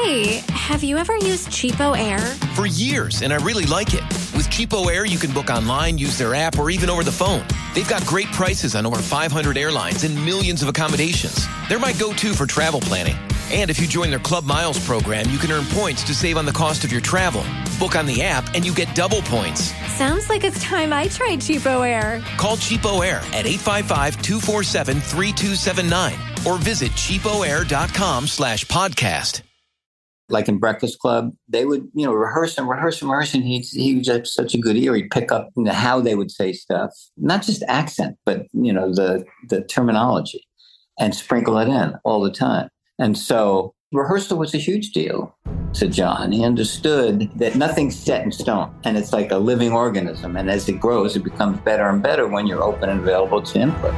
Hey, have you ever used Cheapo Air? For years, and I really like it. With Cheapo Air, you can book online, use their app, or even over the phone. They've got great prices on over 500 airlines and millions of accommodations. They're my go-to for travel planning. And if you join their Club Miles program, you can earn points to save on the cost of your travel. Book on the app, and you get double points. Sounds like it's time I tried Cheapo Air. Call Cheapo Air at 855-247-3279 or visit cheapoair.com/podcast. Like in Breakfast Club, they would, rehearse. And he was just such a good ear. He'd pick up how they would say stuff, not just accent, but, the terminology, and sprinkle it in all the time. And so rehearsal was a huge deal to John. He understood that nothing's set in stone, and it's like a living organism. And as it grows, it becomes better and better when you're open and available to input.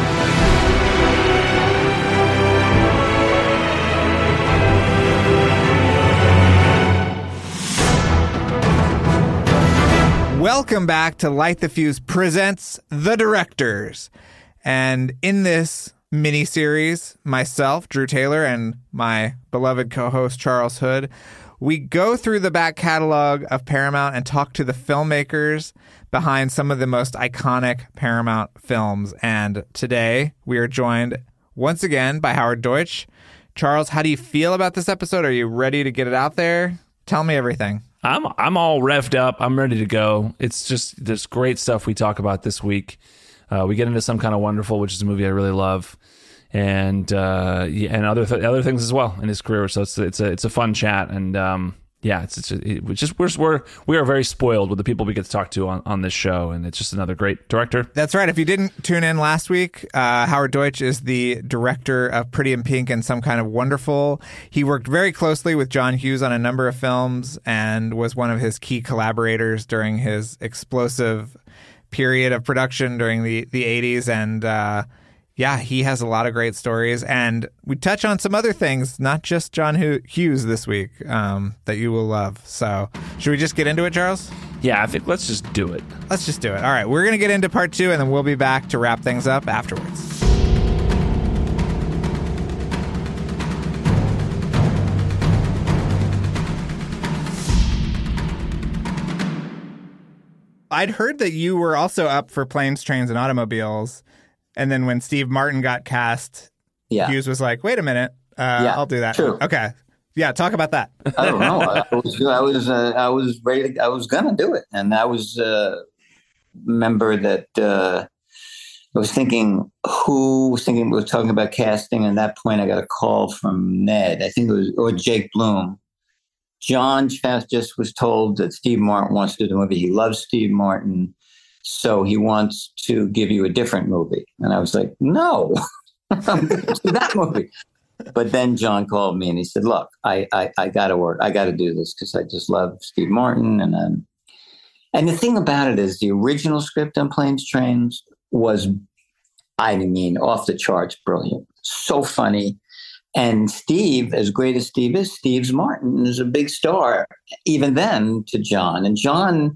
Welcome back to Light the Fuse presents The Directors. And in this mini-series, myself, Drew Taylor, and my beloved co-host, Charles Hood, we go through the back catalog of Paramount and talk to the filmmakers behind some of the most iconic Paramount films. And today, we are joined once again by Howard Deutsch. Charles, how do you feel about this episode? Are you ready to get it out there? Tell me everything. I'm all revved up. I'm ready to go. It's just this great stuff we talk about this week. We get into Some Kind of Wonderful, which is a movie I really love, and other things as well in his career. So it's a fun chat, and we are very spoiled with the people we get to talk to on this show, and it's just another great director. That's right. If you didn't tune in last week, Howard Deutsch is the director of Pretty in Pink and Some Kind of Wonderful. He worked very closely with John Hughes on a number of films and was one of his key collaborators during his explosive period of production during the 80s. And he has a lot of great stories. And we touch on some other things, not just John Hughes this week, that you will love. So should we just get into it, Charles? Yeah, I think let's just do it. Let's just do it. All right, we're going to get into part 2, and then we'll be back to wrap things up afterwards. I'd heard that you were also up for Planes, Trains, and Automobiles. And then when Steve Martin got cast, Hughes was like, wait a minute, I'll do that. True. Okay. Yeah, talk about that. I don't know. I was ready. I was going to do it. And I was remember that I was thinking we were talking about casting. And at that point, I got a call from Ned, I think it was, or Jake Bloom. John just was told that Steve Martin wants to do the movie. He loves Steve Martin, so he wants to give you a different movie. And I was like, no, that movie. But then John called me and he said, look, I got to work. I got to do this because I just love Steve Martin. And the thing about it is the original script on Planes, Trains was, off the charts brilliant. So funny. And Steve, as great as Steve is, Steve's Martin is a big star, even then, to John. And John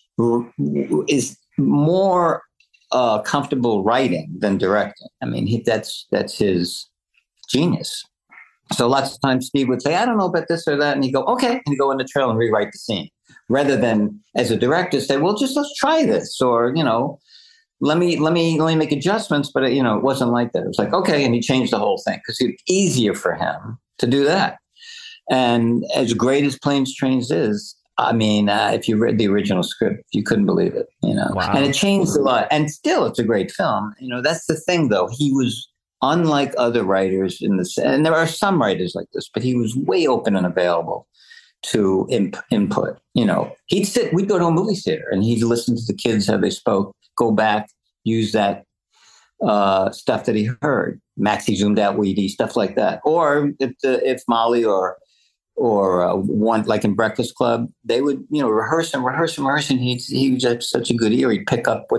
is more comfortable writing than directing. I mean, that's his genius. So lots of times Steve would say, I don't know about this or that. And he'd go, okay. And he'd go in the trailer and rewrite the scene. Rather than, as a director, say, well, let's try this. Or, let me make adjustments, but it wasn't like that. It was like, okay. And he changed the whole thing because it's easier for him to do that. And as great as Planes, Trains is, if you read the original script, you couldn't believe it, Wow. And it changed a lot. And still, it's a great film. That's the thing, though. He was unlike other writers and there are some writers like this, but he was way open and available to input. We'd go to a movie theater and he'd listen to the kids how they spoke, go back, use that stuff that he heard, Maxi zoomed out Weedy, stuff like that. Or if Molly or one, like in Breakfast Club, they would rehearse. And he was just such a good ear. He'd pick up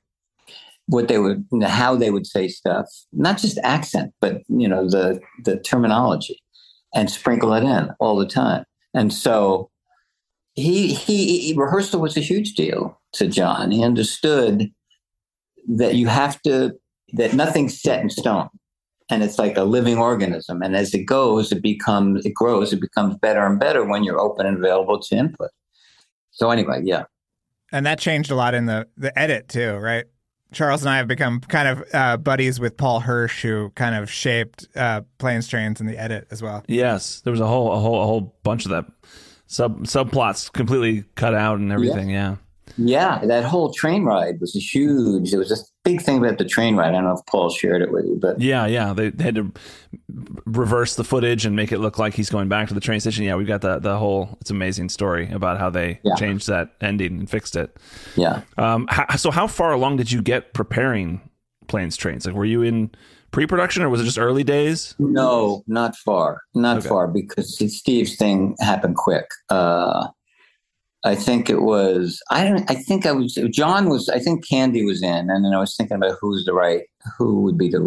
how they would say stuff, not just accent, but the terminology, and sprinkle it in all the time. And so he rehearsal was a huge deal to John. He understood that that nothing's set in stone. and it's like a living organism. And as it goes, it grows, it becomes better and better when you're open and available to input. So anyway, yeah. And that changed a lot in the edit too, right? Charles and I have become kind of buddies with Paul Hirsch, who kind of shaped Planes, Trains in the edit as well. Yes, there was a whole bunch of that subplots completely cut out and everything. Yeah. Yeah, that whole train ride was huge. There was a big thing about the train ride. I don't know if Paul shared it with you, but yeah, they had to reverse the footage and make it look like he's going back to the train station. Yeah, we've got the whole. It's an amazing story about how they changed that ending and fixed it. Yeah. So how far along did you get preparing Planes, Trains? Like, were you in pre-production or was it just early days? No, not far, far, because Steve's thing happened quick. I think it was, John was, I think Candy was in, and then I was thinking about who would be the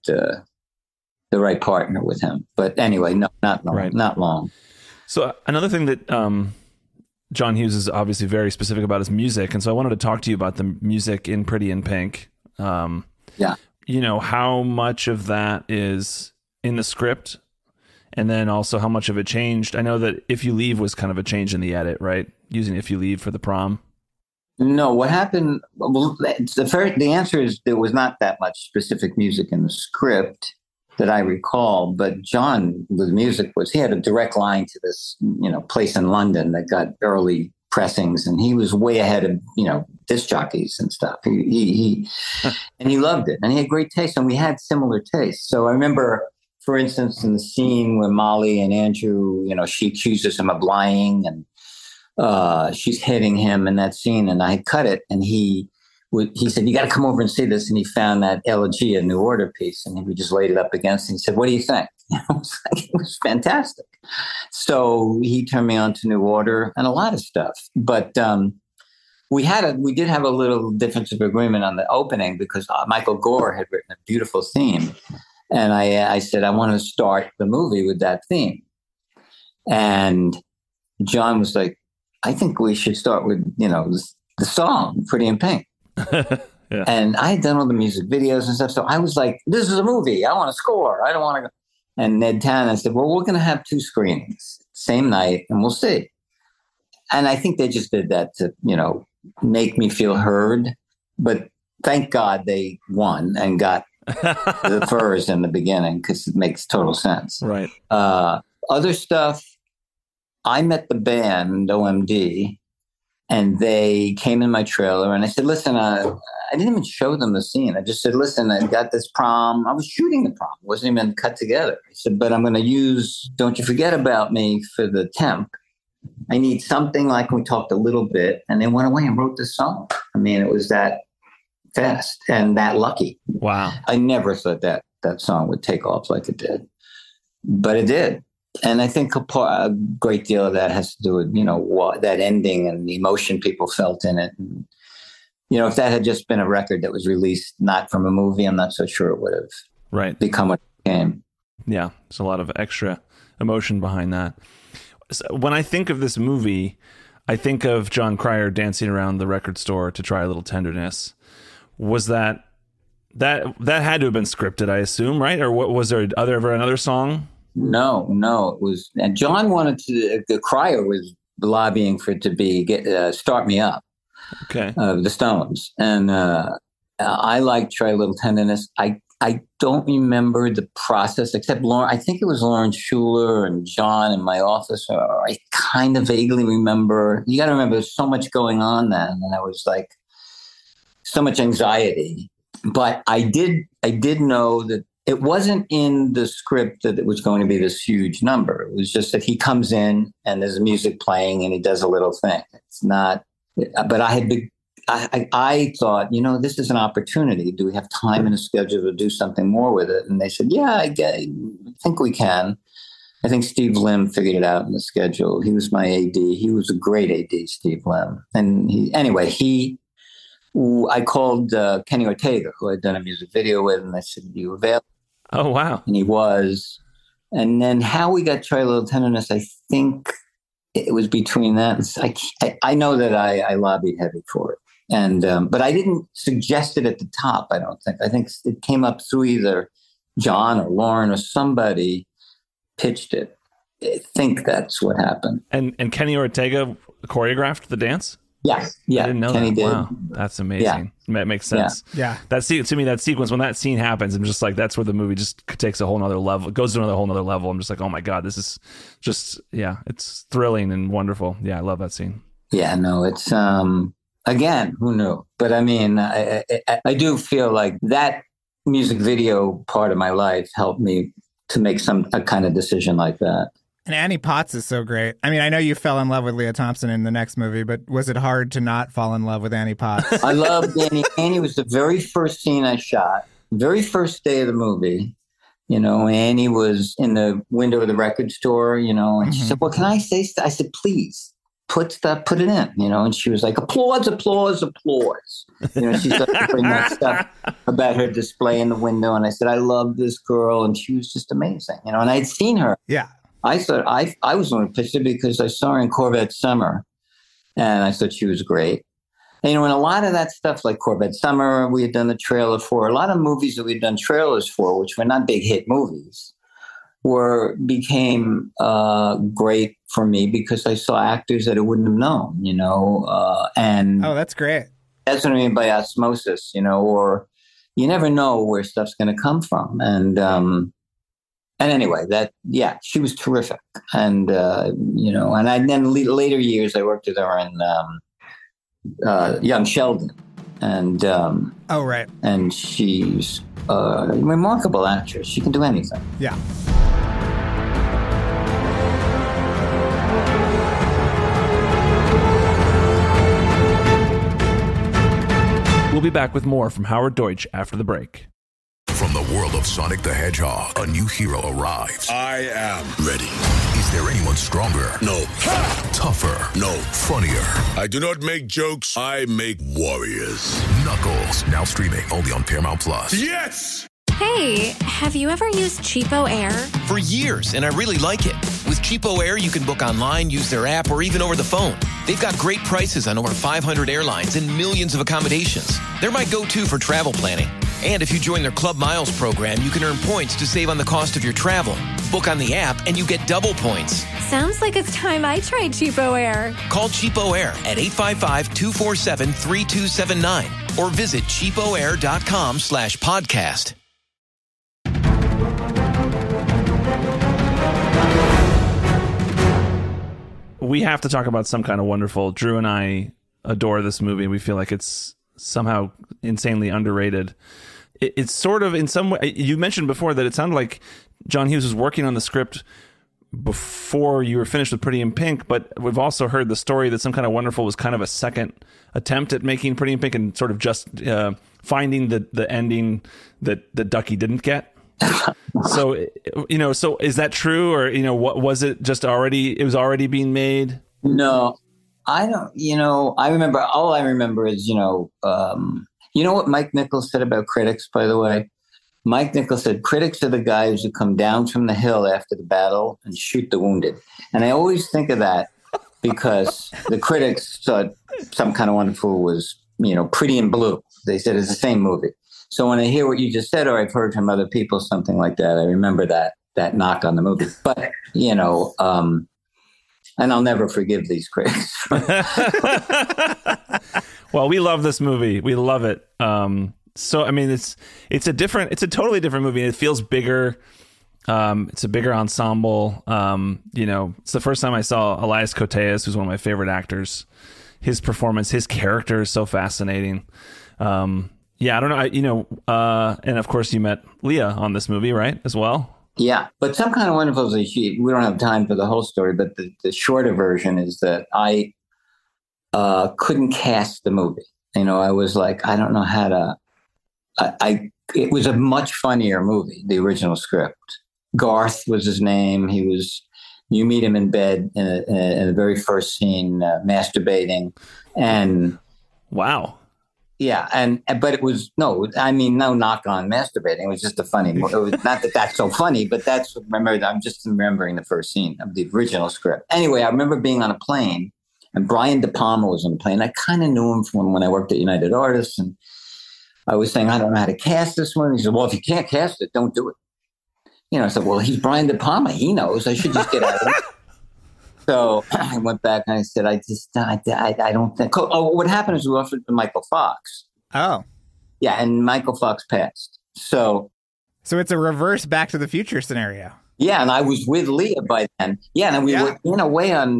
right partner with him. But anyway, no, not long, not long. So another thing that John Hughes is obviously very specific about his music. And so I wanted to talk to you about the music in Pretty in Pink. Yeah. You know, how much of that is in the script? And then also how much of it changed? I know that If You Leave was kind of a change in the edit, right? Using If You Leave for the prom. No, what happened? Well, the answer is there was not that much specific music in the script that I recall. But John, with music, he had a direct line to this, place in London that got early pressings, and he was way ahead of disc jockeys and stuff. He and he loved it, and he had great taste, and we had similar tastes. So I remember, for instance, in the scene where Molly and Andrew, she accuses him of lying, and she's hitting him in that scene, and I had cut it, and he said, "You got to come over and see this." And he found that Elegia New Order piece, and we just laid it up against it. And he said, "What do you think?" It was fantastic. So he turned me on to New Order and a lot of stuff. But we did have a little difference of agreement on the opening, because Michael Gore had written a beautiful theme. And I said, I want to start the movie with that theme. And John was like, I think we should start with, the song, Pretty in Pink. Yeah. And I had done all the music videos and stuff. So I was like, this is a movie. I want to score. I don't want to go. And Ned Tana said, well, we're going to have 2 screenings, same night, and we'll see. And I think they just did that to, make me feel heard. But thank God they won and got the furs in the beginning, because it makes total sense. Right. Other stuff, I met the band OMD, and they came in my trailer, and I said, listen, I didn't even show them the scene. I just said, listen, I got this prom. I was shooting the prom. It wasn't even cut together. I said, but I'm going to use Don't You Forget About Me for the temp. I need something like, we talked a little bit, and they went away and wrote this song. I mean, it was that fast and that lucky. Wow. I never thought that song would take off like it did, but it did. And I think a great deal of that has to do with, that ending and the emotion people felt in it. And, if that had just been a record that was released not from a movie, I'm not so sure it would have become what it became. Yeah, there's a lot of extra emotion behind that. So when I think of this movie, I think of John Cryer dancing around the record store to try a little tenderness. Was that had to have been scripted, I assume, right? Or what, was there ever another song? No, it was. And John wanted to. The Cryer was lobbying for it to be "Start Me Up," okay, the Stones, and I like "Try a Little Tenderness." I don't remember the process, except Lauren. I think it was Lawrence Schuler and John in my office. Or I kind of vaguely remember. You got to remember, there's so much going on then, and I was like, so much anxiety. But I did know that it wasn't in the script that it was going to be this huge number. It was just that he comes in and there's music playing and he does a little thing. It's not, but I thought, this is an opportunity. Do we have time in the schedule to do something more with it? And they said, yeah, I think we can. I think Steve Lim figured it out in the schedule. He was my AD. He was a great AD, Steve Lim. And I called Kenny Ortega, who I'd done a music video with, and I said, you available? Oh, wow. And he was. And then how we got Try a Little Tenderness, I think it was between that. I know that I lobbied heavy for it. And but I didn't suggest it at the top, I don't think. I think it came up through either John or Lauren or somebody pitched it. I think that's what happened. And Kenny Ortega choreographed the dance? Yeah. I didn't know Kenny that. did. Wow, that's amazing. That makes sense. Yeah. That to me, that sequence, when that scene happens, I'm just like, that's where the movie just takes a whole nother level. It goes to another whole nother level. I'm just like, oh my God, this is just, it's thrilling and wonderful. Yeah, I love that scene. Yeah, no, it's, again, who knew? But I mean, I do feel like that music video part of my life helped me to make a kind of decision like that. And Annie Potts is so great. I mean, I know you fell in love with Leah Thompson in the next movie, but was it hard to not fall in love with Annie Potts? I loved Annie. Annie was the very first scene I shot, very first day of the movie. Annie was in the window of the record store, and she said, well, can I say stuff? I said, please. Put it in, and she was like, applause, applause, applause. She started to bring that stuff about her display in the window. And I said, I love this girl. And she was just amazing, and I'd seen her. Yeah. I thought I was going to pitch it because I saw her in Corvette Summer and I thought she was great. And, and a lot of that stuff like Corvette Summer, we had done the trailer for, a lot of movies that we'd done trailers for, which were not big hit movies, became great for me because I saw actors that I wouldn't have known, and oh, that's great. That's what I mean by osmosis, or you never know where stuff's going to come from. And anyway, she was terrific. And, and then later years, I worked with her in Young Sheldon. And, oh, right. And she's a remarkable actress. She can do anything. Yeah. We'll be back with more from Howard Deutsch after the break. From the world of Sonic the Hedgehog, a new hero arrives. I am ready. Is there anyone stronger? No. Tougher? No. Funnier? I do not make jokes. I make warriors. Knuckles, now streaming only on Paramount Plus. Yes! Hey, have you ever used Cheapo Air? For years, and I really like it. With Cheapo Air, you can book online, use their app, or even over the phone. They've got great prices on over 500 airlines and millions of accommodations. They're my go-to for travel planning. And if you join their Club Miles program, you can earn points to save on the cost of your travel. Book on the app and you get double points. Sounds like it's time I tried Cheapo Air. Call Cheapo Air at 855-247-3279 or visit cheapoair.com/podcast. We have to talk about Some Kind of Wonderful. Drew and I adore this movie. We feel like it's somehow insanely underrated. It's sort of, in some way, you mentioned before that it sounded like John Hughes was working on the script before you were finished with Pretty in Pink, but we've also heard the story that Some Kind of Wonderful was kind of a second attempt at making Pretty in Pink and sort of just finding the ending that Ducky didn't get. So, so is that true? Or, what was it just already, it was already being made? No, I don't, I remember, all I remember is, what Mike Nichols said about critics, by the way? Mike Nichols said, critics are the guys who come down from the hill after the battle and shoot the wounded. And I always think of that because the critics thought Some Kind of Wonderful was, Pretty in Blue. They said it's the same movie. So when I hear what you just said, or I've heard from other people, something like that, I remember that knock on the movie. But, and I'll never forgive these critics. Well, we love this movie. We love it. So, I mean, it's a totally different movie. It feels bigger. It's a bigger ensemble. It's the first time I saw Elias Koteas, who's one of my favorite actors. His performance, his character is so fascinating. Yeah, I don't know. And of course you met Leah on this movie, right? As well. Yeah, but Some Kind of Wonderful is we don't have time for the whole story, but the shorter version is that I couldn't cast the movie. I was like, I don't know how to. It was a much funnier movie, the original script. Garth was his name. You meet him in bed in the very first scene, masturbating, and wow. Yeah, but it was no knock on masturbating. It was just a funny. It was not that that's so funny, but that's remember. I'm just remembering the first scene of the original script. Anyway, I remember being on a plane, and Brian De Palma was on the plane. I kind of knew him from when I worked at United Artists, and I was saying I don't know how to cast this one. He said, "Well, if you can't cast it, don't do it." I said, well, he's Brian De Palma. He knows. I should just get out of it. So I went back and I said, I don't think. Oh, what happened is we offered to Michael Fox. Oh. Yeah, and Michael Fox passed. So it's a reverse Back to the Future scenario. Yeah, and I was with Leah by then. Yeah, and we were in a way on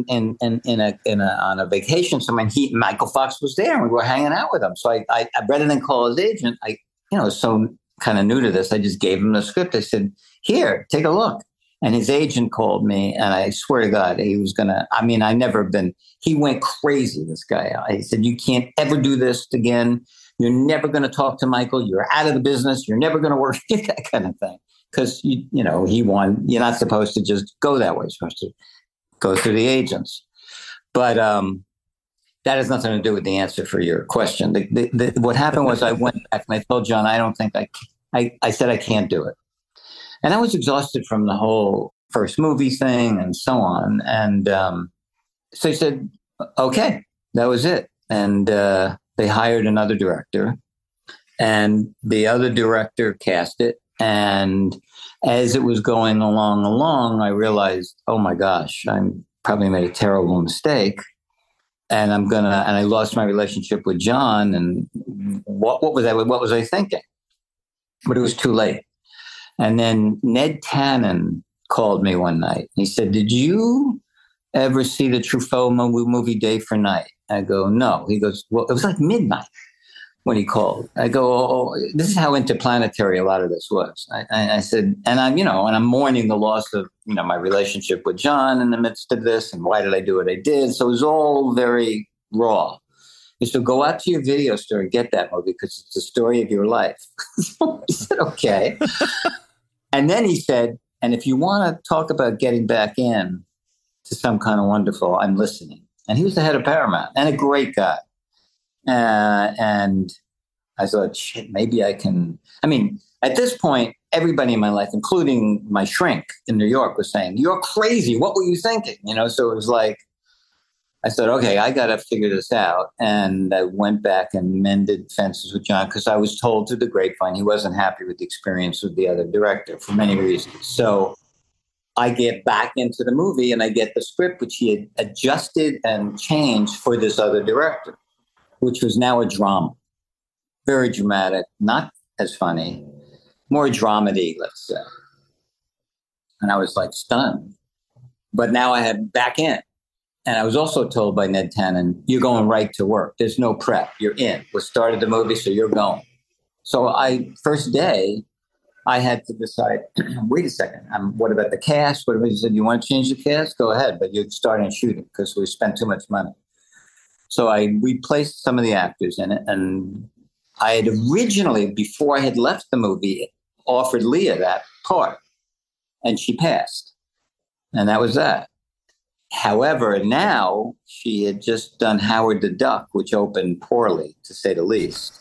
a vacation somewhere. And Michael Fox was there, and we were hanging out with him. So I rather than call his agent, I was so kind of new to this, I just gave him the script. I said, "Here, take a look." And his agent called me, and I swear to God, he was gonna. I mean, he went crazy. This guy. He said, "You can't ever do this again. You're never going to talk to Michael. You're out of the business. You're never going to work." That kind of thing. Because, he won. You're not supposed to just go that way. You're supposed to go through the agents. But that has nothing to do with the answer for your question. What happened was I went back and I told John, I don't think I said I can't do it. And I was exhausted from the whole first movie thing and so on. And so he said, okay, that was it. And they hired another director. And the other director cast it. And as it was going along, I realized, oh my gosh, I probably made a terrible mistake. And I lost my relationship with John. And what was I thinking? But it was too late. And then Ned Tannen called me one night. He said, "Did you ever see the Truffaut movie Day for Night?" I go, "No." He goes, "Well, it was like midnight when he called." I go, "Oh, this is how interplanetary a lot of this was." I said, and I'm mourning the loss of, my relationship with John in the midst of this. And why did I do what I did? So it was all very raw. He said, "Go out to your video store and get that movie because it's the story of your life." So I said, okay. And then he said, "And if you want to talk about getting back in to some kind of wonderful, I'm listening." And he was the head of Paramount and a great guy. And I thought, shit, maybe I can. I mean, at this point, everybody in my life, including my shrink in New York, was saying, "You're crazy. What were you thinking?" So it was like, I said, okay, I got to figure this out. And I went back and mended fences with John because I was told through the grapevine he wasn't happy with the experience with the other director for many reasons. So I get back into the movie and I get the script, which he had adjusted and changed for this other director, which was now a drama. Very dramatic, not as funny, more dramedy, let's say. And I was like stunned. But now I had back in. And I was also told by Ned Tannen, "You're going right to work. There's no prep. You're in. We started the movie, so you're going." So first day, I had to decide, wait a second, what about the cast? What about, he said, "You want to change the cast? Go ahead, but you're starting shooting because we spent too much money." So I replaced some of the actors in it. And I had originally, before I had left the movie, offered Leah that part. And she passed. And that was that. However, now she had just done Howard the Duck, which opened poorly, to say the least.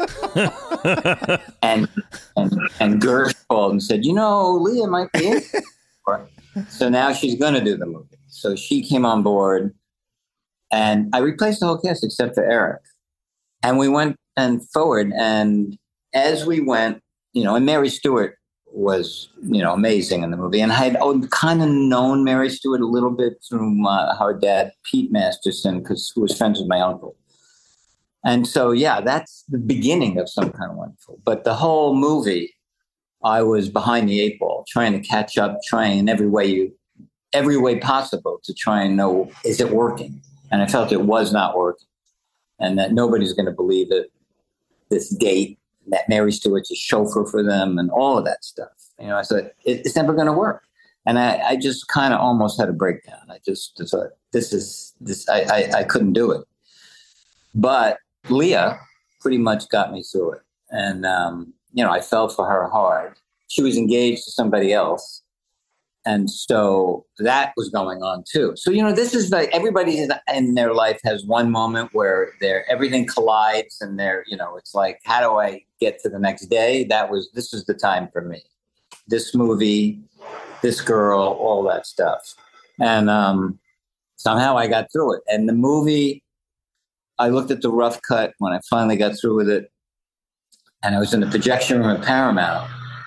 and Gersh called and said, Leah might be in. So now she's going to do the movie. So she came on board, and I replaced the whole cast except for Eric. And we went forward, and as we went, and Mary Stewart was, amazing in the movie. And I had kind of known Mary Stewart a little bit through her dad, Pete Masterson, who was friends with my uncle. And so, yeah, that's the beginning of Some Kind of Wonderful. But the whole movie, I was behind the eight ball, trying to catch up, trying in every way possible to try and know, is it working? And I felt it was not working, and that nobody's going to believe it. This date, that Mary Stewart's a chauffeur for them, and all of that stuff. I said, it's never going to work. And I just kind of almost had a breakdown. I just thought, I couldn't do it. But Leah pretty much got me through it. And, I fell for her hard. She was engaged to somebody else. And so that was going on too. So, this is like everybody in their life has one moment where everything collides and it's like, how do I get to the next day? This is the time for me. This movie, this girl, all that stuff. And somehow I got through it. And the movie, I looked at the rough cut when I finally got through with it. And I was in the projection room at Paramount.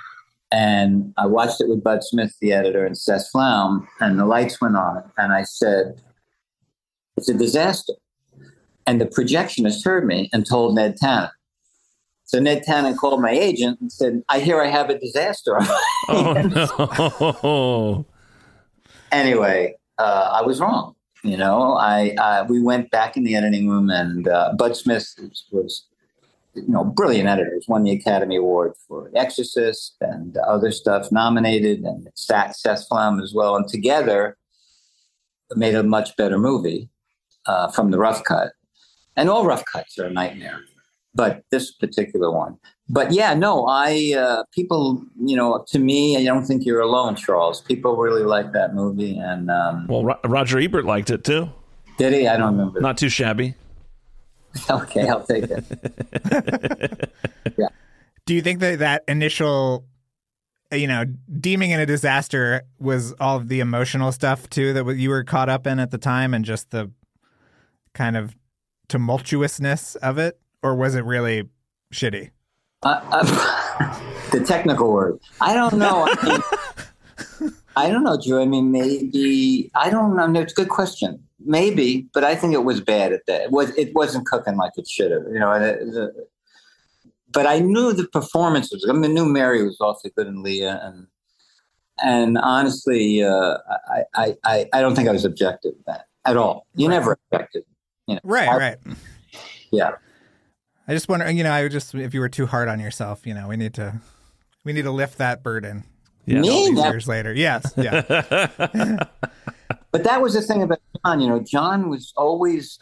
And I watched it with Bud Smith, the editor, and Seth Flaum, and the lights went on. And I said, it's a disaster. And the projectionist heard me and told Ned Tannen. So Ned Tannen called my agent and said, I hear I have a disaster. Oh, no. Anyway, I was wrong. You know, we went back in the editing room, and Bud Smith was brilliant editors, won the Academy Award for The Exorcist and other stuff, nominated, and Seth Flaum as well. And together made a much better movie from the rough cut. And all rough cuts are a nightmare, but this particular one. But yeah, no, people, to me, I don't think you're alone, Charles. People really like that movie. And well, Roger Ebert liked it too. Did he? I don't remember. Not too shabby. Okay, I'll take it. Yeah. Do you think that initial, deeming it a disaster was all of the emotional stuff too that you were caught up in at the time, and just the kind of tumultuousness of it, or was it really shitty? The technical word. I don't know. I don't know, Drew. I mean, maybe. I don't know. It's a good question. Maybe, but I think it was bad at that. It wasn't cooking like it should have. But I knew the performances. I knew Mary was awfully good in Leah, and honestly, I don't think I was objective to that at all. You never objected. Right. Yeah. I just wonder, if you were too hard on yourself, we need to lift that burden. Yeah. All these years later. Yes. Yeah. But that was the thing about John. John was always,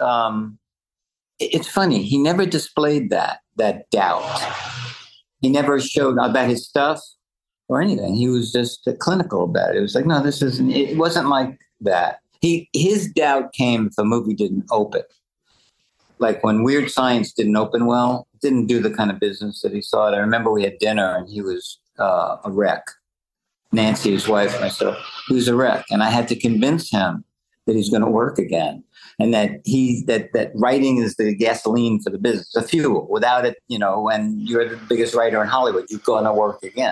it's funny. He never displayed that doubt. He never showed about his stuff or anything. He was just clinical about it. It was like, no, it wasn't like that. His doubt came if a movie didn't open. Like when Weird Science didn't open well, didn't do the kind of business that he thought. I remember we had dinner and he was a wreck. Nancy, his wife, and myself, he was a wreck. And I had to convince him that he's going to work again. And that that writing is the gasoline for the business, the fuel. Without it, when you're the biggest writer in Hollywood, you're going to work again.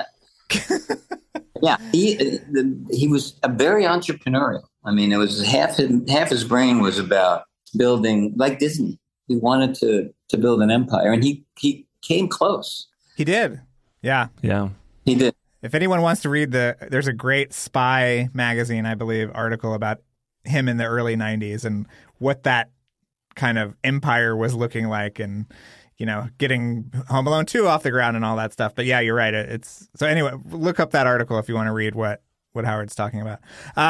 Yeah, he was a very entrepreneurial. I mean, it was half his brain was about building, like Disney. He wanted to build an empire, and he came close. He did. Yeah. Yeah. He did. If anyone wants to read there's a great Spy magazine, I believe, article about him in the early 90s and what that kind of empire was looking like, and getting Home Alone 2 off the ground and all that stuff. But yeah, you're right. So anyway, look up that article if you want to read what Howard's talking about.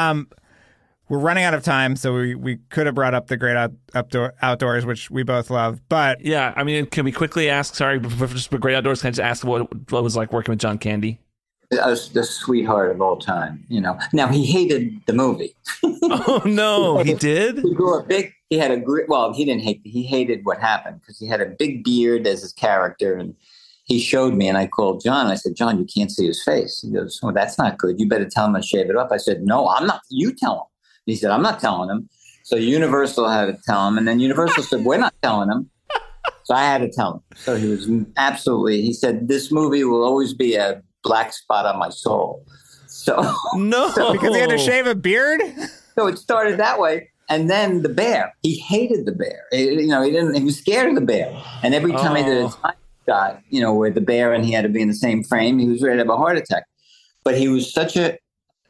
We're running out of time, so we could have brought up the Great Outdoors, which we both love. But yeah, I mean, can we quickly ask? Sorry, just for Great Outdoors, can I just ask what it was like working with John Candy? The sweetheart of all time. Now he hated the movie. Oh no, he did. He grew up big. He had he didn't hate. He hated what happened because he had a big beard as his character, and he showed me. And I called John. And I said, John, you can't see his face. He goes, "Oh, that's not good. You better tell him to shave it up." I said, "No, I'm not. You tell him." He said, "I'm not telling him." So Universal had to tell him, and then Universal said, "We're not telling him." So I had to tell him. So he was absolutely. He said, "This movie will always be a black spot on my soul." So no, because he had to shave a beard. So it started that way, and then the bear. He hated the bear. He didn't. He was scared of the bear, and every time he did a time shot, where the bear and he had to be in the same frame, he was ready to have a heart attack. But he was such a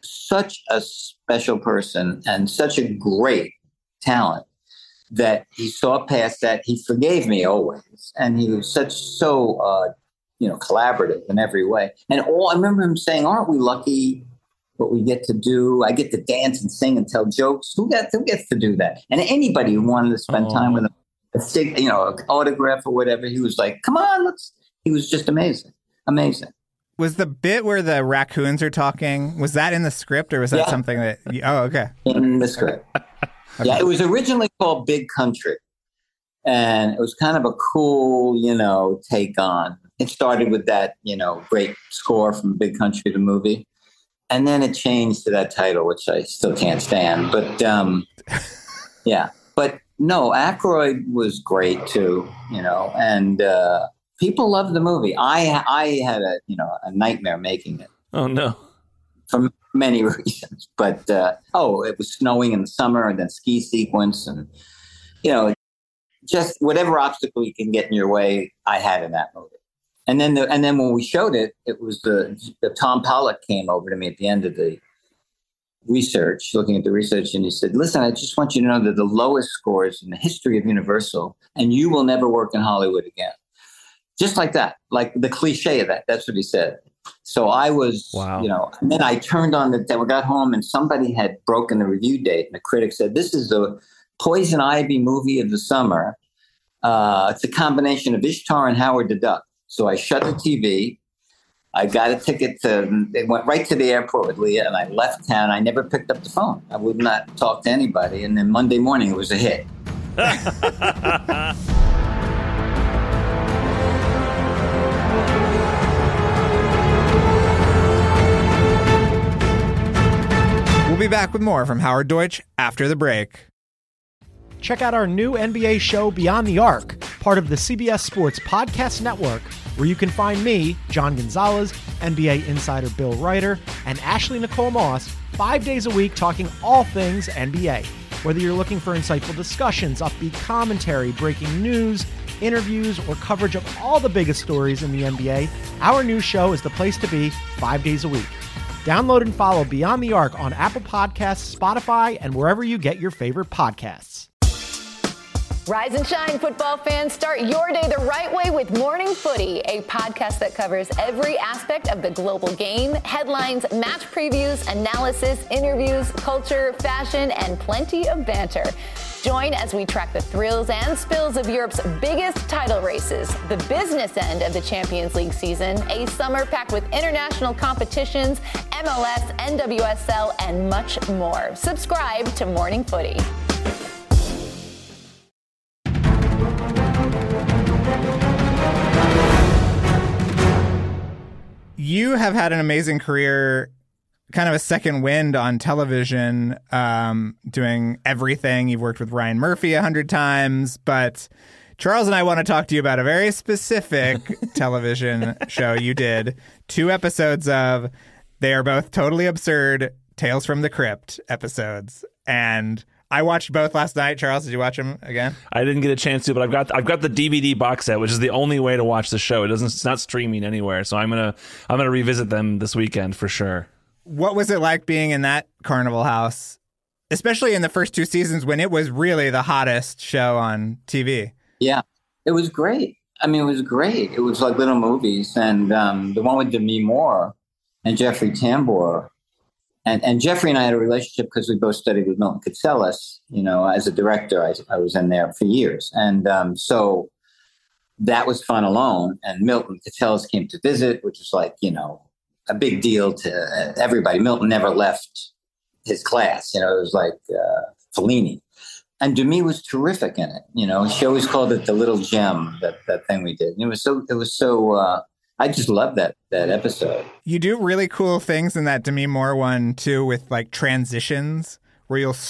special person and such a great talent that he saw past that. He forgave me always, and he was so collaborative in every way. And I remember him saying, "Aren't we lucky what we get to do? I get to dance and sing and tell jokes. Who gets to do that?" And anybody who wanted to spend time with him, an autograph or whatever, he was like, "Come on, He was just amazing. Was the bit where the raccoons are talking, was that in the script, or was that something that... Oh, okay. In the script. Okay. Yeah, it was originally called Big Country. And it was kind of a cool, take on. It started with that, great score from Big Country, the movie. And then it changed to that title, which I still can't stand. But, yeah. But, no, Aykroyd was great, too, and... people loved the movie. I had a nightmare making it. Oh, no. For many reasons. But, it was snowing in the summer and then ski sequence and, just whatever obstacle you can get in your way, I had in that movie. And then when we showed it, it was the Tom Pollock came over to me at the end of the research, looking at the research, and he said, listen, I just want you to know that the lowest scores in the history of Universal, and you will never work in Hollywood again. Just like that, like the cliche of that. That's what he said. So I was, and then I turned on we got home and somebody had broken the review date, and the critic said, this is the Poison Ivy movie of the summer. It's a combination of Ishtar and Howard the Duck. So I shut the TV. I got a ticket it went right to the airport with Leah, and I left town. I never picked up the phone. I would not talk to anybody. And then Monday morning, it was a hit. We'll be back with more from Howard Deutsch after the break. Check out our new NBA show, Beyond the Arc, part of the CBS Sports Podcast Network, where you can find me, John Gonzalez, NBA insider Bill Ryder, and Ashley Nicole Moss 5 days a week talking all things NBA. Whether you're looking for insightful discussions, upbeat commentary, breaking news, interviews, or coverage of all the biggest stories in the NBA, our new show is the place to be 5 days a week. Download and follow Beyond the Arc on Apple Podcasts, Spotify, and wherever you get your favorite podcasts. Rise and shine, football fans. Start your day the right way with Morning Footy, a podcast that covers every aspect of the global game, headlines, match previews, analysis, interviews, culture, fashion, and plenty of banter. Join as we track the thrills and spills of Europe's biggest title races, the business end of the Champions League season, a summer packed with international competitions, MLS, NWSL, and much more. Subscribe to Morning Footy. You have had an amazing career, kind of a second wind on television, doing everything. You've worked with Ryan Murphy 100 times, but Charles and I want to talk to you about a very specific television show you did. 2 episodes of. They are both totally absurd Tales from the Crypt episodes. And I watched both last night. Charles, did you watch them again? I didn't get a chance to, but I've got the DVD box set, which is the only way to watch the show. It's not streaming anywhere, so I'm gonna revisit them this weekend for sure. What was it like being in that Carnival House, especially in the first 2 seasons when it was really the hottest show on TV? Yeah, it was great. I mean, it was great. It was like little movies, and the one with Demi Moore and Jeffrey Tambor. And Jeffrey and I had a relationship because we both studied with Milton Katselas. As a director, I was in there for years. And so that was fun alone. And Milton Katselas came to visit, which was like, a big deal to everybody. Milton never left his class. It was like Fellini. And Demi was terrific in it. She always called it the little gem, that thing we did. And it was so I just love that episode. You do really cool things in that Demi Moore one too, with like transitions where you'll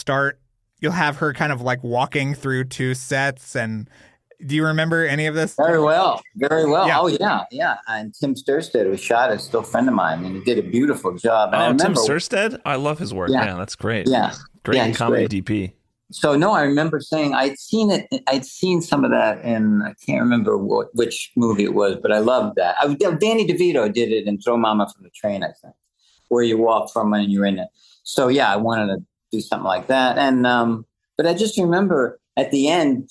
have her kind of like walking through 2 sets. And do you remember any of this? Very well. Yeah. Oh yeah. And Tim Sturstead, who shot it, still a friend of mine, and he did a beautiful job. And Tim Sturstead? I love his work. Yeah, that's great. Yeah. Great comedy great. DP. So no, I remember saying I'd seen some of that in, I can't remember which movie it was, but I loved that. Danny DeVito did it in Throw Mama from the Train, I think, where you walk from when you're in it. So yeah, I wanted to do something like that. And but I just remember at the end,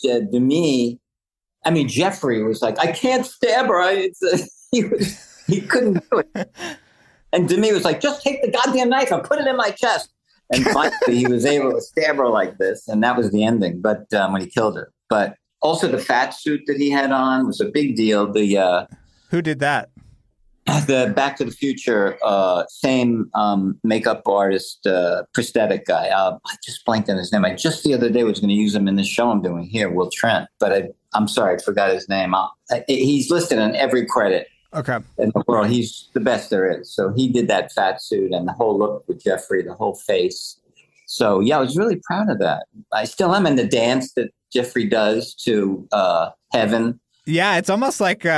Jeffrey was like, I can't stab her. He couldn't do it. And Demi was like, just take the goddamn knife and put it in my chest. And finally, he was able to stab her like this, and that was the ending. But when he killed her, but also the fat suit that he had on was a big deal. Who did that? The Back to the Future, same makeup artist, prosthetic guy. I just blanked on his name. I just the other day was going to use him in the show I'm doing here, Will Trent. But I'm sorry, I forgot his name. He's listed on every credit. Okay. In the world, he's the best there is. So he did that fat suit and the whole look with Jeffrey, the whole face. So yeah, I was really proud of that. I still am in the dance that Jeffrey does to Heaven. Yeah, it's almost like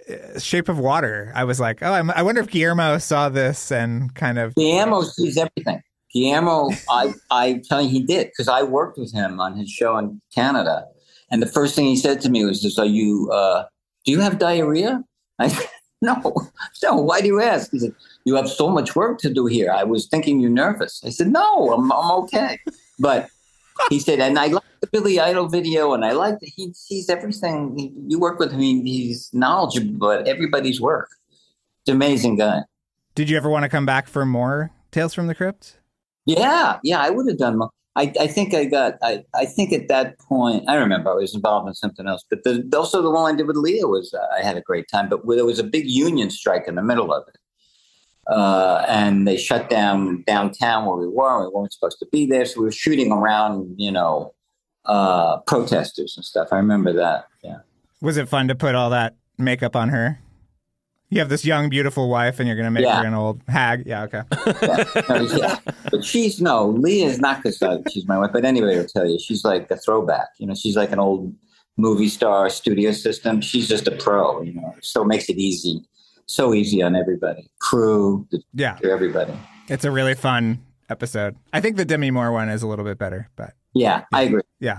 Shape of Water. I was like, I wonder if Guillermo saw this and kind of. Guillermo sees everything. Guillermo, I tell you, he did, because I worked with him on his show in Canada. And the first thing he said to me was just, do you have diarrhea? I said, no, why do you ask? He said, you have so much work to do here. I was thinking you're nervous. I said, no, I'm okay. But he said, and I like the Billy Idol video, and I like that he sees everything. You work with him, he's knowledgeable about everybody's work. He's an amazing guy. Did you ever want to come back for more Tales from the Crypt? Yeah, I would have done more. I think I think at that point, I remember I was involved in something else, but also the one I did with Leah was, I had a great time, but there was a big union strike in the middle of it. And they shut down downtown where we weren't supposed to be there. So we were shooting around, protesters and stuff. I remember that. Yeah. Was it fun to put all that makeup on her? You have this young, beautiful wife, and you're going to make her an old hag. Yeah, okay. Yeah. But Leah's not because she's my wife, but anybody will tell you, she's like a throwback. She's like an old movie star, studio system. She's just a pro, so it makes it easy. So easy on everybody. Crew, everybody. It's a really fun episode. I think the Demi Moore one is a little bit better, but. Yeah, I agree. Yeah.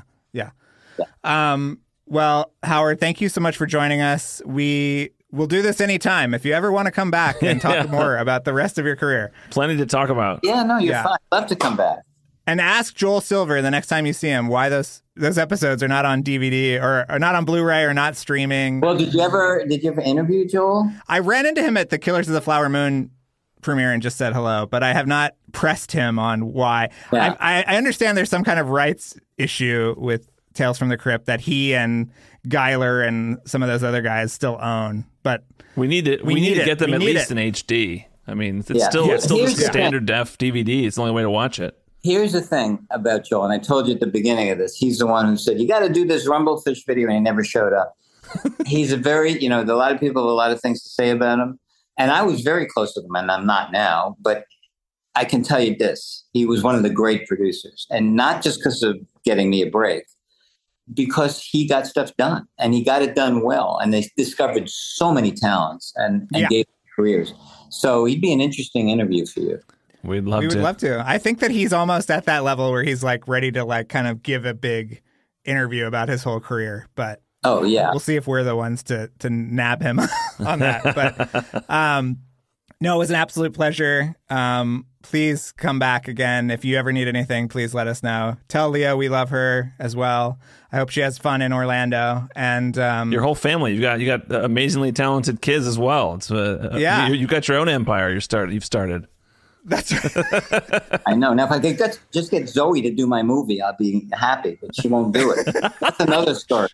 Well, Howard, thank you so much for joining us. We'll do this anytime. If you ever want to come back and talk more about the rest of your career. Plenty to talk about. Yeah, no, you're fine. I'd love to come back. And ask Joel Silver the next time you see him why those episodes are not on DVD or not on Blu-ray or not streaming. Well, did you ever interview Joel? I ran into him at the Killers of the Flower Moon premiere and just said hello, but I have not pressed him on why. Yeah. I understand there's some kind of rights issue with Tales from the Crypt that he and Geiler and some of those other guys still own, but we need to get them at least in HD. I mean, it's still just a standard def DVD. It's the only way to watch it. Here's the thing about Joel, and I told you at the beginning of this, he's the one who said, you got to do this Rumblefish video, and he never showed up. He's a very, a lot of people have a lot of things to say about him, and I was very close to him, and I'm not now, but I can tell you this, he was one of the great producers, and not just because of getting me a break, because he got stuff done, and he got it done well, and they discovered so many talents and gave them careers. So he'd be an interesting interview for you. We would love to. I think that he's almost at that level where he's like ready to like kind of give a big interview about his whole career. But we'll see if we're the ones to nab him on that. But no, it was an absolute pleasure. Please come back again. If you ever need anything, please let us know. Tell Leah we love her as well. I hope she has fun in Orlando. And your whole family. You got amazingly talented kids as well. It's you got your own empire. You've started. That's right. I know. Now, if I could just get Zoe to do my movie, I'll be happy, but she won't do it. That's another story.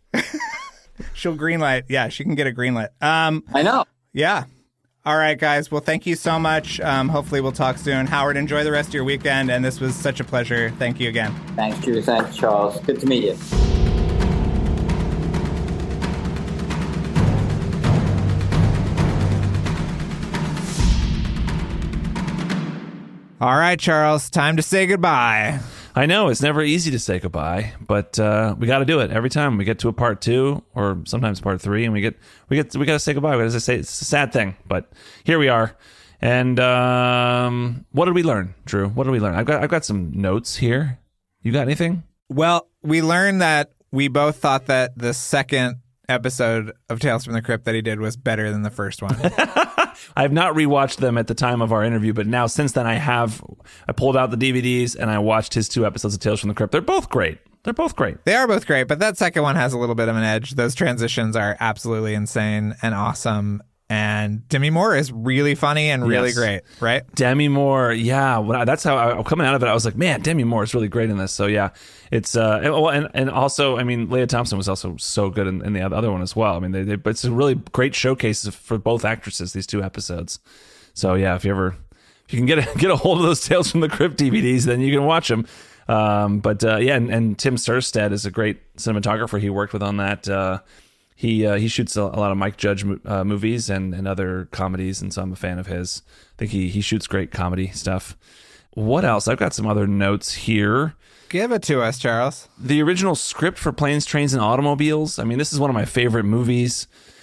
She'll greenlight. Yeah, she can get a greenlit. I know. Yeah. All right, guys. Well, thank you so much. Hopefully we'll talk soon. Howard, enjoy the rest of your weekend, and this was such a pleasure. Thank you again. Thanks, Drew. Thanks, Charles. Good to meet you. All right, Charles, time to say goodbye. I know it's never easy to say goodbye, but we got to do it every time we get to a part 2 or sometimes part 3, and we got to say goodbye. As I say, it's a sad thing, but here we are. And what did we learn, Drew? What did we learn? I've got some notes here. You got anything? Well, we learned that we both thought that the second episode of Tales from the Crypt that he did was better than the first one. I have not rewatched them at the time of our interview, but now since then I pulled out the DVDs and I watched his 2 episodes of Tales from the Crypt. They're both great. They are both great, but that second one has a little bit of an edge. Those transitions are absolutely insane and awesome. And Demi Moore is really funny and really great, right? Demi Moore, yeah. That's how coming out of it, I was like, man, Demi Moore is really great in this. So yeah, it's and also, I mean, Leah Thompson was also so good in the other one as well. I mean, it's a really great showcase for both actresses, these 2 episodes. So yeah, if you can get a hold of those Tales from the Crypt DVDs, then you can watch them. And Tim Serstedt is a great cinematographer. He worked with on that. He shoots a lot of Mike Judge movies and other comedies, and so I'm a fan of his. I think he shoots great comedy stuff. What else? I've got some other notes here. Give it to us, Charles. The original script for Planes, Trains, and Automobiles. I mean, this is one of my favorite movies.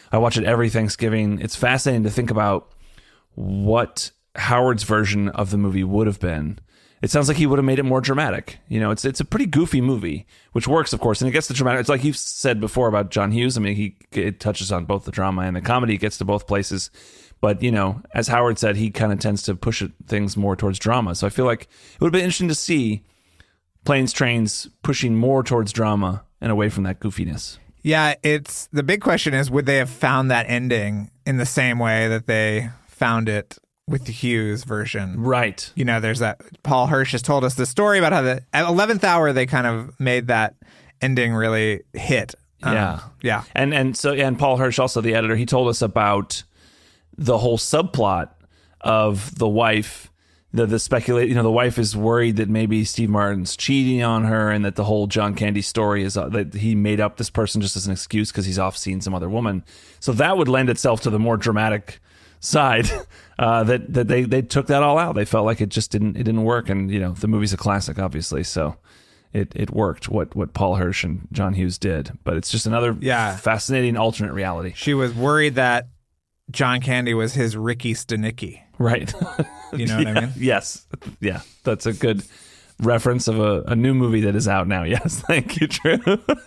I watch it every Thanksgiving. It's fascinating to think about what Howard's version of the movie would have been. It sounds like he would have made it more dramatic. You know, it's a pretty goofy movie, which works, of course, and it gets the dramatic. It's like you've said before about John Hughes. I mean, it touches on both the drama and the comedy. It gets to both places. But, you know, as Howard said, he kind of tends to push things more towards drama. So I feel like it would have been interesting to see Planes, Trains pushing more towards drama and away from that goofiness. Yeah, it's the big question is, would they have found that ending in the same way that they found it with the Hughes version? Right. You know, there's that. Paul Hirsch has told us the story about how at 11th hour they kind of made that ending really hit. Yeah. Yeah. And Paul Hirsch, also the editor, he told us about the whole subplot of the wife. The speculate, you know, the wife is worried that maybe Steve Martin's cheating on her, and that the whole John Candy story is that he made up this person just as an excuse because he's off seeing some other woman. So that would lend itself to the more dramatic side. That they took that all out. They felt like it didn't work, and you know, the movie's a classic, obviously, so it worked what Paul Hirsch and John Hughes did. But it's just another fascinating alternate reality. She was worried that John Candy was his Ricky Stenicki. Right. You know what I mean? Yes. Yeah. That's a good reference of a new movie that is out now. Yes. Thank you, Drew.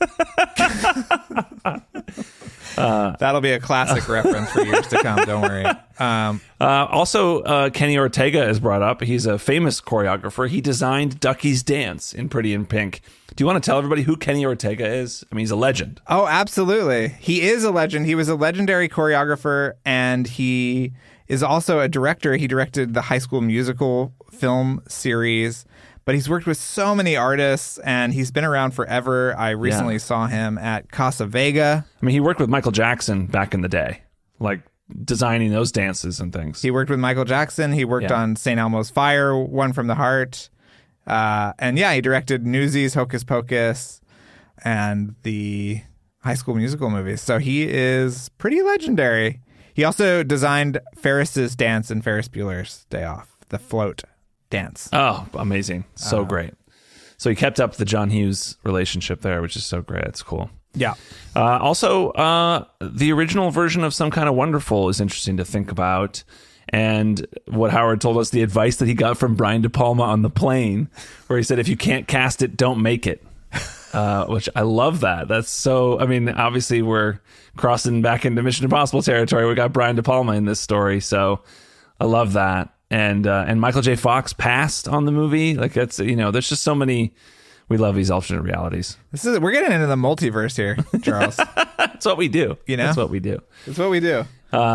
That'll be a classic reference for years to come. Don't worry. Also, Kenny Ortega is brought up. He's a famous choreographer. He designed Ducky's dance in Pretty in Pink. Do you want to tell everybody who Kenny Ortega is? I mean, he's a legend. Oh, absolutely. He is a legend. He was a legendary choreographer, and he is also a director. He directed the High School Musical film series, but he's worked with so many artists, and he's been around forever. I recently saw him at Casa Vega. I mean, he worked with Michael Jackson back in the day, like designing those dances and things. He worked with Michael Jackson. He worked on St. Elmo's Fire, One from the Heart. And he directed Newsies, Hocus Pocus, and the High School Musical movies. So he is pretty legendary. He also designed Ferris's dance in Ferris Bueller's Day Off, the float dance. Oh, amazing. So great. So he kept up the John Hughes relationship there, which is so great. It's cool. Yeah. Also, the original version of Some Kind of Wonderful is interesting to think about. And what Howard told us, the advice that he got from Brian De Palma on the plane, where he said, if you can't cast it, don't make it. Which I love that. That's so, I mean, obviously we're crossing back into Mission Impossible territory. We got Brian De Palma in this story. So I love that. And Michael J. Fox passed on the movie. Like that's, you know, there's just so many, we love these alternate realities. We're getting into the multiverse here, Charles. That's what we do. You know, that's what we do. It's what we do.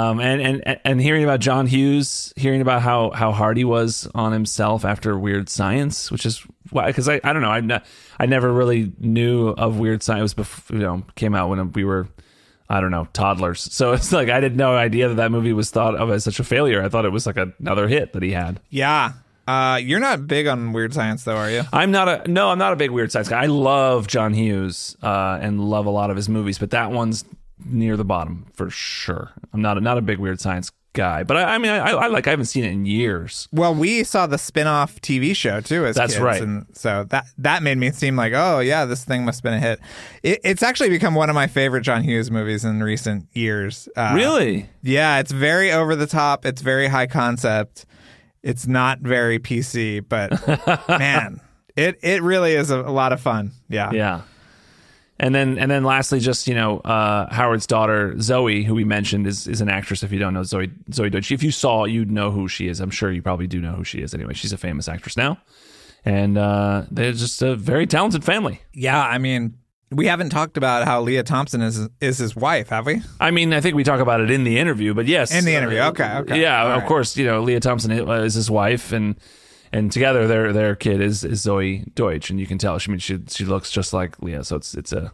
And hearing about John Hughes, hearing about how hard he was on himself after Weird Science, which is why, because I don't know, I never really knew of Weird Science. It was before, you know, came out when we were, I don't know, toddlers. So it's like I had no idea that movie was thought of as such a failure. I thought it was like another hit that he had. Yeah. You're not big on Weird Science, though, are you? I'm not a big Weird Science guy. I love John Hughes and love a lot of his movies, but that one's near the bottom for sure. I'm not a big Weird Science guy, but I mean I haven't seen it in years. Well, we saw the spin-off TV show too as That's kids, right. And so that made me seem like, oh yeah, this thing must have been a hit. It's actually become one of my favorite John Hughes movies in recent years. Really? Yeah, it's very over the top. It's very high concept. It's not very PC, but man, it really is a lot of fun. Yeah. Yeah. And then lastly, just, you know, Howard's daughter, Zoe, who we mentioned, is an actress. If you don't know Zoe Deutsch, if you saw, you'd know who she is. I'm sure you probably do know who she is anyway. She's a famous actress now. And they're just a very talented family. Yeah, I mean, we haven't talked about how Leah Thompson is his wife, have we? I mean, I think we talk about it in the interview, but yes. In the interview, okay. Yeah, All of right. course, you know, Leah Thompson is his wife, and together their kid is Zoe Deutsch, and you can tell. She looks just like Leah, so it's a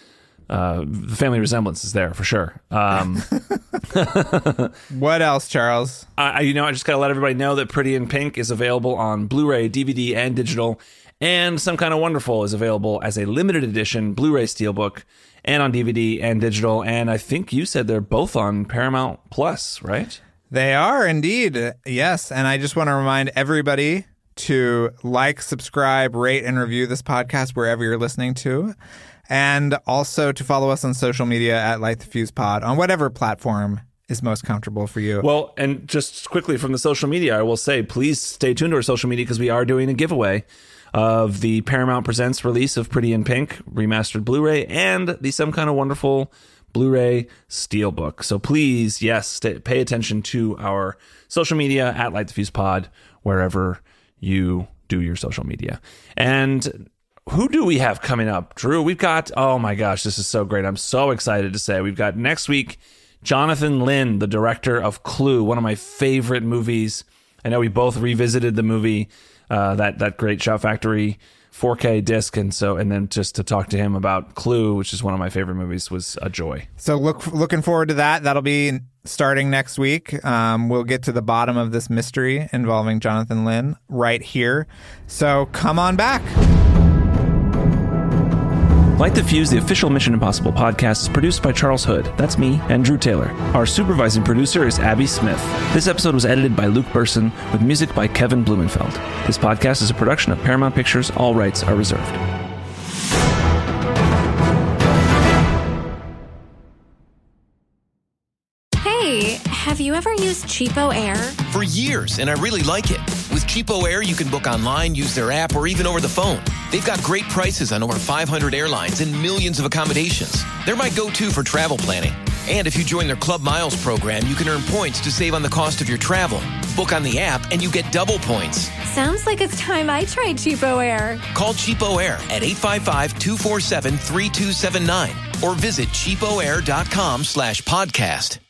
the family resemblance is there for sure. What else, Charles? I just got to let everybody know that Pretty in Pink is available on Blu-ray, DVD, and digital, and Some Kind of Wonderful is available as a limited edition Blu-ray Steelbook and on DVD and digital. And I think you said they're both on Paramount Plus, right? They are indeed, yes. And I just want to remind everybody to like, subscribe, rate, and review this podcast wherever you're listening to. And also to follow us on social media at Light the Fuse Pod on whatever platform is most comfortable for you. Well, and just quickly from the social media, I will say, please stay tuned to our social media because we are doing a giveaway of the Paramount Presents release of Pretty in Pink remastered Blu-ray and the Some Kind of Wonderful Blu-ray Steelbook. So please, yes, pay attention to our social media at Light the Fuse Pod wherever you do your social media. And who do we have coming up, Drew? We've got, oh my gosh, this is so great. I'm so excited to say we've got next week Jonathan Lynn, the director of Clue, one of my favorite movies. I know we both revisited the movie, that great Shout Factory 4K disc, and then just to talk to him about Clue, which is one of my favorite movies, was a joy. So looking forward to that. That'll be starting next week. We'll get to the bottom of this mystery involving Jonathan Lynn right here. So come on back. Light the Fuse, the official Mission Impossible podcast, is produced by Charles Hood. That's me and Drew Taylor. Our supervising producer is Abby Smith. This episode was edited by Luke Burson with music by Kevin Blumenfeld. This podcast is a production of Paramount Pictures. All rights are reserved. Hey, have you ever used Cheapo Air? For years, and I really like it. With Cheapo Air, you can book online, use their app, or even over the phone. They've got great prices on over 500 airlines and millions of accommodations. They're my go-to for travel planning. And if you join their Club Miles program, you can earn points to save on the cost of your travel. Book on the app and you get double points. Sounds like it's time I tried Cheapo Air. Call Cheapo Air at 855-247-3279 or visit cheapoair.com/podcast.